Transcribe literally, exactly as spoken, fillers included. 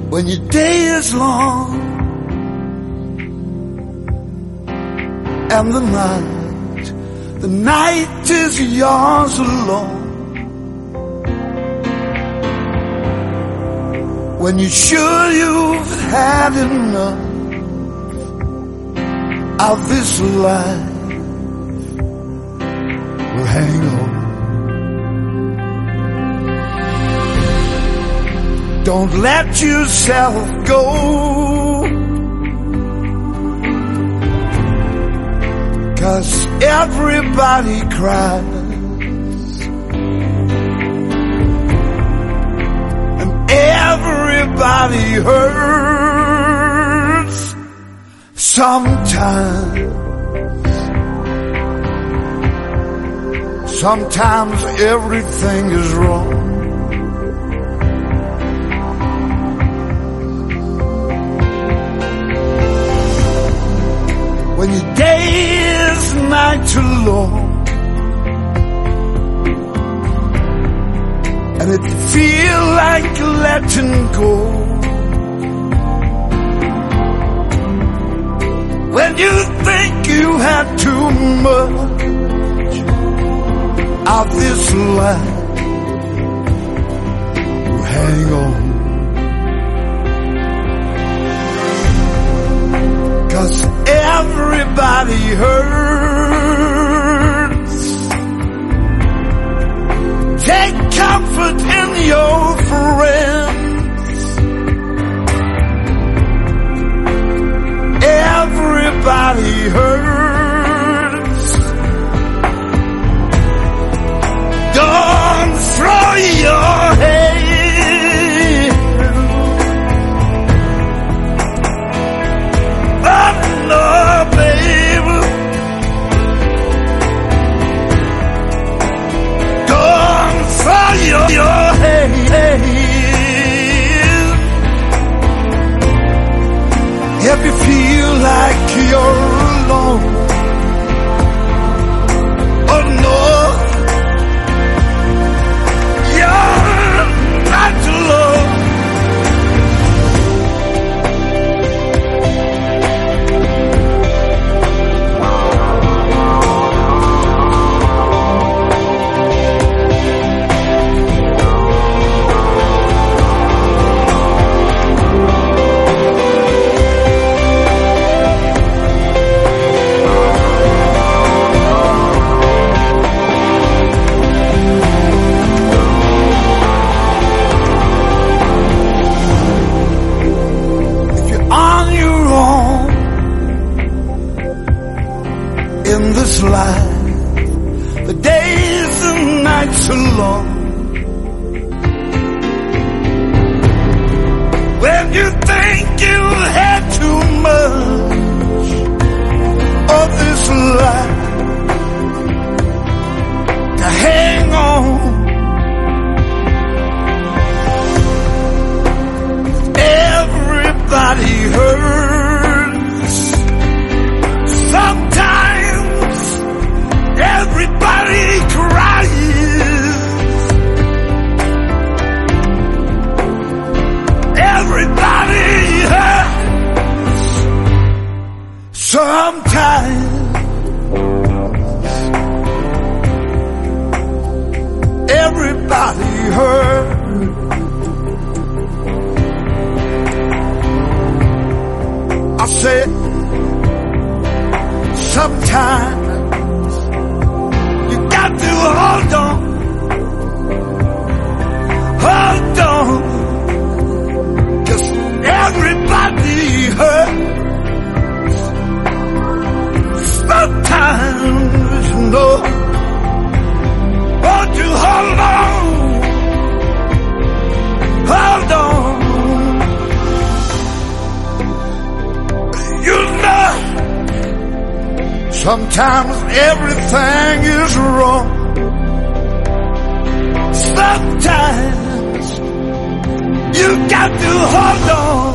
when your day is long and the night, the night is yours alone. When you're sure you've had enough of this life, well, hang on. Don't let yourself go, 'cause everybody cries and everybody hurts sometimes. Sometimes everything is wrong. When your day is night too long and it feel like letting go, when you think you had too much of this life, hang on, 'cause everybody hurts. Take comfort in your friends. Everybody hurts. Don't throw your head. Oh no, baby. Don't throw your, your head. If you feel like you're alone, oh no, you're not alone. In this life, the days and nights are long. When you think you had too much of this life, to hang on. Everybody hurts sometimes. Everybody cries. Everybody hurts sometimes. Everybody hurts. I said sometimes. Got to hold on, hold on, 'cause everybody hurts sometimes, you know. Won't you hold on, hold on, you know. Sometimes everything is wrong. Sometimes you got to hold on.